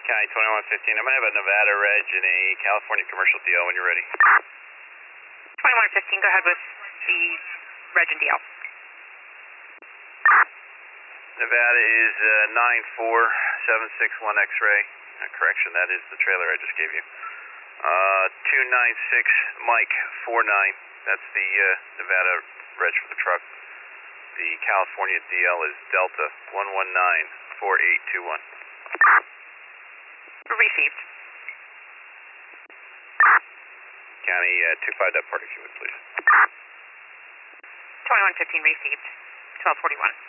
County 2115. I'm going to have a Nevada reg and a California commercial DL when you're ready. 2115, go ahead with the reg and DL. Nevada is 94761 X-ray. Correction, that is the trailer I just gave you. 296 Mike 49. That's the Nevada reg for the truck. The California DL is Delta 1194821. Received. County 25 that part if you would please. 2115 received. 1241.